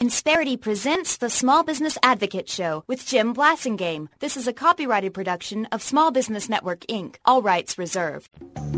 Insperity presents the Small Business Advocate Show with Jim Blasingame. This is a copyrighted production of Small Business Network, Inc., all rights reserved.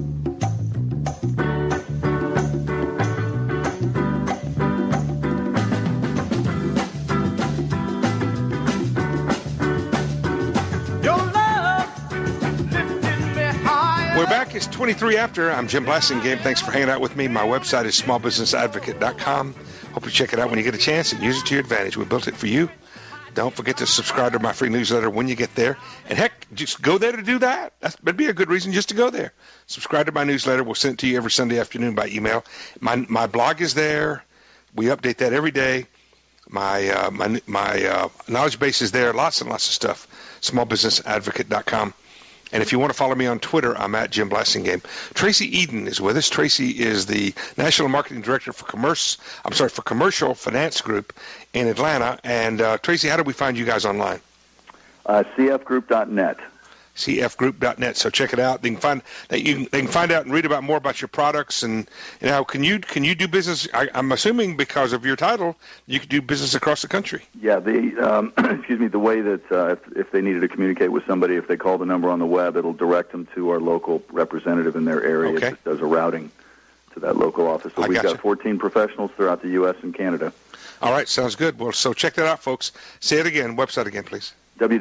We're back. It's 23 after. I'm Jim Blasingame. Thanks for hanging out with me. My website is smallbusinessadvocate.com. Hope you check it out when you get a chance and use it to your advantage. We built it for you. Don't forget to subscribe to my free newsletter when you get there. And heck, just go there to do that. That'd be a good reason just to go there. Subscribe to my newsletter. We'll send it to you every Sunday afternoon by email. My blog is there. We update that every day. My knowledge base is there. Lots and lots of stuff. Smallbusinessadvocate.com. And if you want to follow me on Twitter, I'm at Jim Blasingame. Tracy Eden is with us. Tracy is the National Marketing Director for Commercial Finance Group in Atlanta. And Tracy, how do we find you guys online? cfgroup.net. cfgroup.net. So check it out. They can find out and read about more about your products. And can you do business? I'm assuming because of your title, you can do business across the country. Yeah. The way that if they needed to communicate with somebody, if they call the number on the web, it'll direct them to our local representative in their area. Okay. It just does a routing to that local office. So we've got 14 professionals throughout the U.S. and Canada. All right. Sounds good. Well, so check that out, folks. Say it again. Website again, please.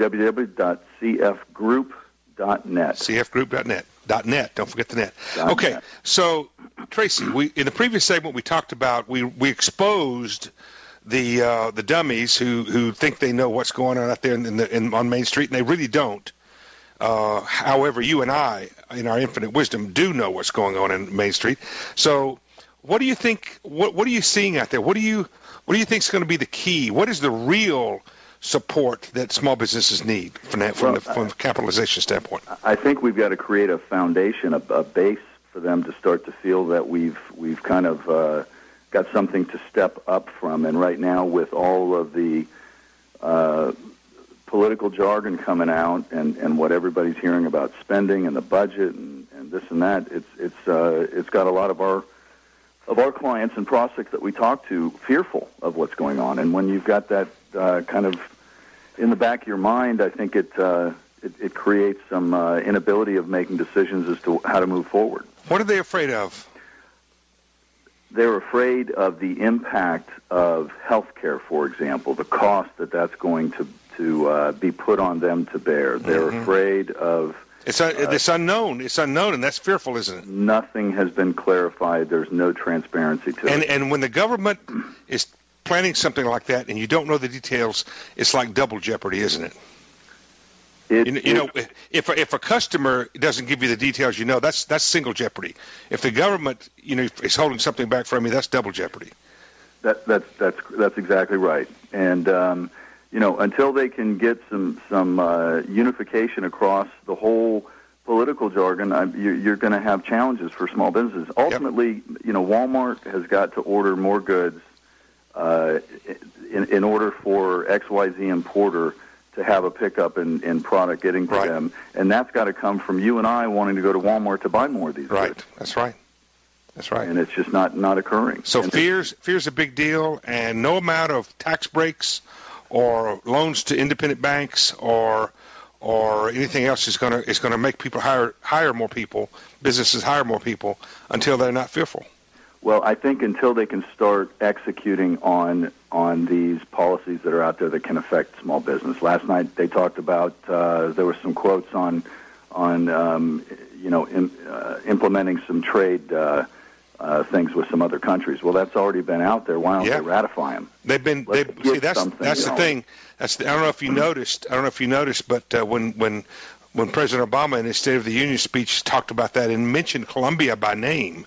www.cfgroup.net. cfgroup.net. .net. Don't forget the net. Okay. .net. So, Tracy, in the previous segment we talked about, we exposed the dummies who think they know what's going on out there on Main Street, and they really don't. However, you and I, in our infinite wisdom, do know what's going on in Main Street. So, what do you think? What are you seeing out there? What do you think is going to be the key? What is the real support that small businesses need from a capitalization standpoint? I think we've got to create a foundation, a base for them to start to feel that we've kind of got something to step up from. And right now, with all of the political jargon coming out and what everybody's hearing about spending and the budget and this and that, it's got a lot of our clients and prospects that we talk to fearful of what's going on. And when you've got that kind of in the back of your mind, I think it creates some inability of making decisions as to how to move forward. What are they afraid of? They're afraid of the impact of health care, for example, the cost that's going to be put on them to bear. They're afraid of... It's unknown. It's unknown, and that's fearful, isn't it? Nothing has been clarified. There's no transparency to it. And when the government is planning something like that and you don't know the details, it's like double jeopardy, isn't it? If a customer doesn't give you the details, that's single jeopardy. If the government, is holding something back from you, that's double jeopardy. That's exactly right. And until they can get some unification across the whole political jargon, you're going to have challenges for small businesses. Ultimately, Walmart has got to order more goods in order for XYZ importer to have a pickup in product getting to them, and that's got to come from you and I wanting to go to Walmart to buy more of these goods. That's right. And it's just not occurring. So fear's a big deal, and no amount of tax breaks or loans to independent banks or anything else is going to make people hire more people, businesses hire more people until they're not fearful. Well, I think until they can start executing on these policies that are out there that can affect small business. Last night they talked about there were some quotes on implementing some trade things with some other countries. Well, that's already been out there. Why don't they ratify them? That's the thing. I don't know if you noticed. But when President Obama in his State of the Union speech talked about that and mentioned Colombia by name,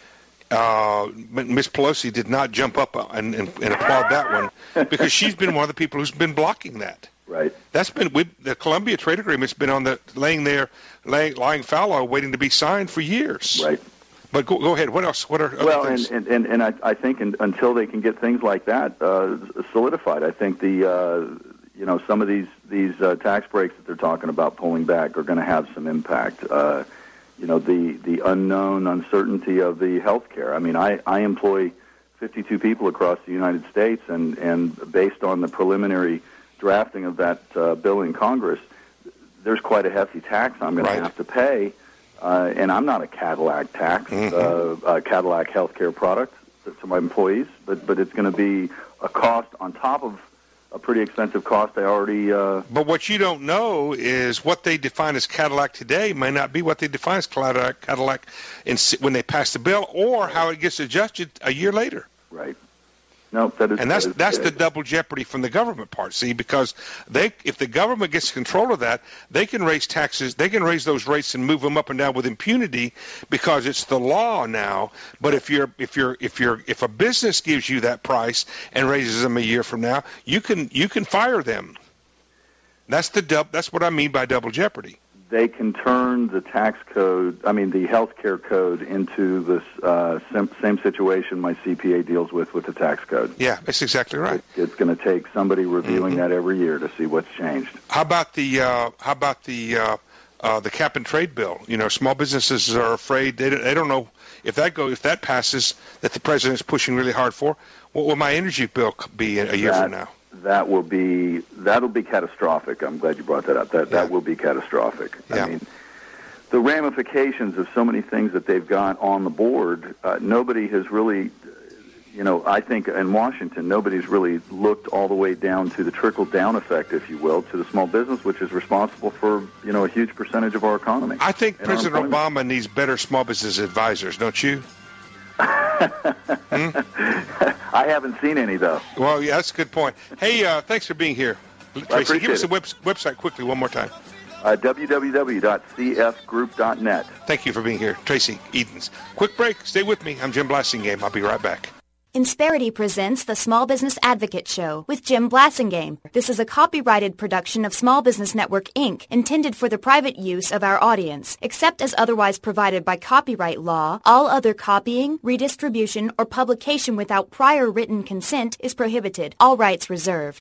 Ms. Pelosi did not jump up and applaud that one because she's been one of the people who's been blocking that. Right. That's been the Colombia trade agreement's been on lying fallow, waiting to be signed for years. Right. But go ahead. What else? What are other things? And I think until they can get things like that solidified, I think some of these tax breaks that they're talking about pulling back are going to have some impact. The unknown uncertainty of the health care. I mean, I employ 52 people across the United States, and based on the preliminary drafting of that bill in Congress, there's quite a hefty tax I'm going to have to pay, and I'm not a Cadillac tax, Cadillac healthcare product to my employees, but it's going to be a cost on top of a pretty expensive cost I already... But what you don't know is what they define as Cadillac today may not be what they define as Cadillac when they pass the bill, or how it gets adjusted a year later. Right. No, that is... And that's the double jeopardy from the government part, see, because if the government gets control of that, they can raise taxes, they can raise those rates and move them up and down with impunity because it's the law now. But if a business gives you that price and raises them a year from now, you can fire them. That's what I mean by double jeopardy. They can turn the tax code, the health care code, into this same situation my CPA deals with the tax code. Yeah, that's exactly right. It's going to take somebody reviewing that every year to see what's changed. How about the cap and trade bill? You know, small businesses are afraid they don't know if that passes, that the president's pushing really hard for. What will my energy bill be a year from now? That'll be catastrophic. I'm glad you brought that up. That will be catastrophic. Yeah. I mean, the ramifications of so many things that they've got on the board, nobody has really, I think in Washington, nobody's really looked all the way down to the trickle-down effect, if you will, to the small business, which is responsible for, a huge percentage of our economy. I think President Obama needs better small business advisors, don't you? I haven't seen any, though. Well, yeah, that's a good point. Hey, thanks for being here. Tracy, give us the website quickly one more time. www.cfgroup.net. Thank you for being here. Tracy Edens. Quick break. Stay with me. I'm Jim Blasingame. I'll be right back. Insperity presents the Small Business Advocate Show with Jim Blasingame. This is a copyrighted production of Small Business Network, Inc., intended for the private use of our audience. Except as otherwise provided by copyright law, all other copying, redistribution, or publication without prior written consent is prohibited. All rights reserved.